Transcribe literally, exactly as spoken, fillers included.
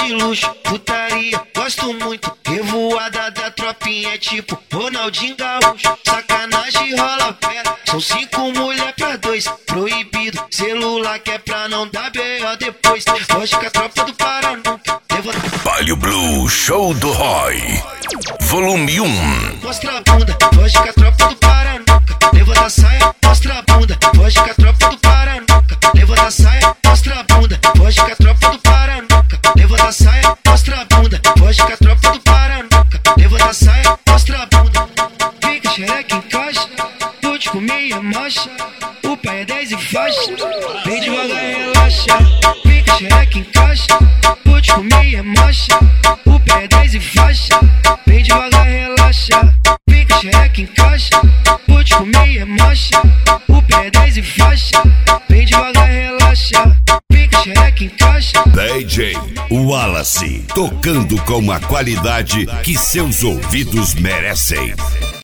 de luxo, putaria, gosto muito. Revoada da tropinha é tipo Ronaldinho Gaúcho. Sacanagem rola pera, são cinco mulher pra dois. Proibido, celular que é pra não dar B O depois. Hoje que a tropa do Paraná levanta. Palio Blue Show do Roy Volume um. Mostra a bunda, hoje que a tropa do Paraná levanta a saia, mostra a bunda. Hoje que a tropa do Paraná levanta a saia, mostra a bunda. Hoje que a tropa do Paraná levanta a saia, mostra a bunda. Hoje que a tropa do Paraná levanta a saia, mostra a bunda. Fica xereca em caixa, vou te comer é marcha. O pé é dez e faixa, vem devagar relaxa. Fica xereca em caixa, vou te comer é marcha. O pé é dez e faixa, vem devagar relaxa. Fica xereca em caixa, vou te comer é marcha. O pé é dez e faixa, vem devagar relaxa. Fica xereca em caixa. D J Wallace, tocando com a qualidade que seus ouvidos merecem.